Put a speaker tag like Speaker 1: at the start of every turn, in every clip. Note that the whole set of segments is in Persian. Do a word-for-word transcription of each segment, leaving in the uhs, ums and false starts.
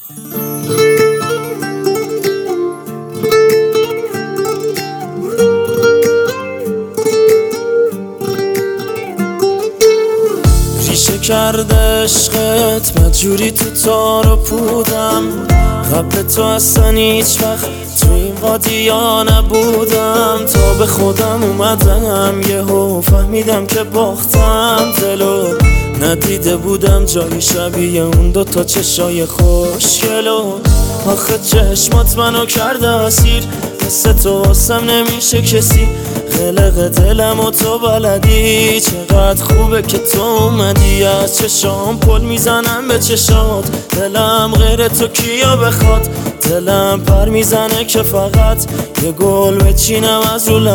Speaker 1: ریشه کرده عشقت مجبوری تو تار و پودم، قبل تو اصلا هیچ وقت تو این وادیا نبودم. تا به خودم اومدم یهو فهمیدم که باختم، دلو ندیده بودم جایی شبیه اون دوتا چشای خوشگلو. آخه چشمات منو کرده اسیر، مثل تو واسم نمیشه کسی. خلق دلم و تو بلدی، چقدر خوبه که تو اومدی. از چشام پل میزنم به چشات، دلم غیر تو کیا بخواد. دلم پر میزنه که فقط یه گل بچینم از رو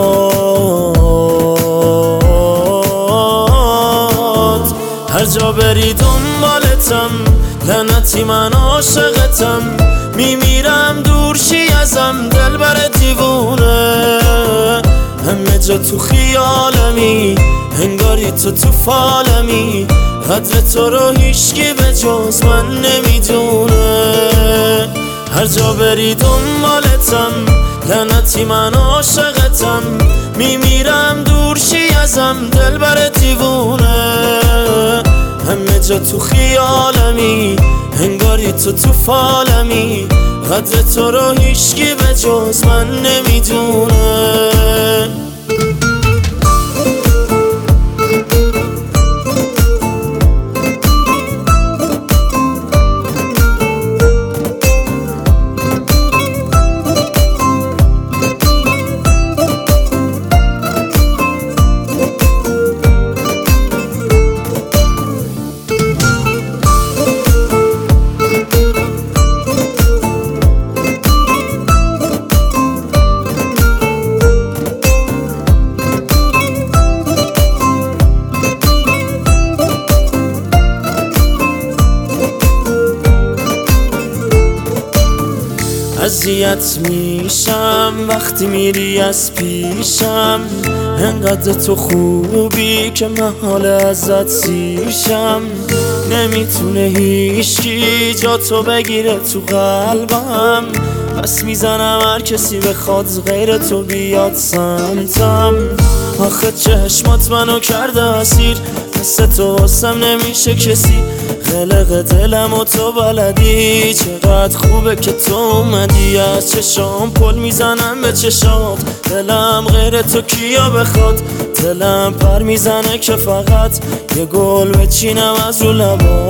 Speaker 1: لبات. هر جا بری دنبالتم، لعنتی من عاشقتم. میمیرم دور شی ازم دلبر دیوونه، همه جا تو خیالمی، انگاری تو تو فالمی. قدر تو رو هیچکی به جز من نمیدونه. هر جا بری دنبالتم، لعنتی من عاشقتم. میمیرم دور شی ازم دلبر دیوونه، همه جا تو خیالمی، انگاری تو تو فالمی. قدر تو رو هیچکی به جز من نمیدونه. اذیت میشم وقتی میری از پیشم، انقدر تو خوبی که من حال ازت سیرشم. نمیتونه هیچکی جا تو بگیره تو قلبم، پس میزنم هر کسی بخواد غیر تو بیاد سمتم. آخه چشمات منو کرده اسیر، مثل تو واسم نمیشه کسی. خلق دلم و تو بلدی، چقدر خوبه که تو اومدی. از چشام پل میزنم به چشات، دلم غیر تو کیا بخواد. دلم پر میزنه که فقط یه گل بچینم از رو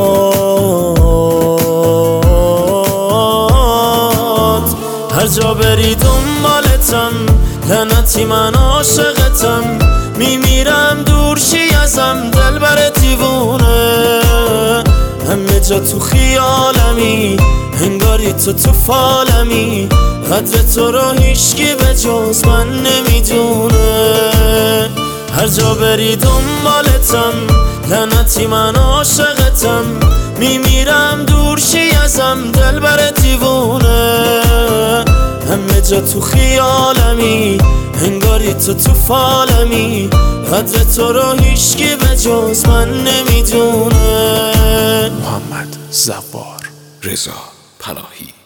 Speaker 1: لبات. هر جا بری دنبالتم، لعنتی من عاشقتم. میمیرم دور شی ازم دلبر دیوونه، همه جا تو خیالمی، انگاری تو تو فالمی. قدر تو رو هیچکی به جز من نمیدونه. هر جا بری دنبالتم، لعنتی من عاشقتم. میمیرم دور شی ازم دلبر دیوونه، همه جا تو خیالمی، انگاری تو تو فالمی. قدر تو رو هیچکی به جز من نمیدونه.
Speaker 2: محمد زوار رضا پناهی.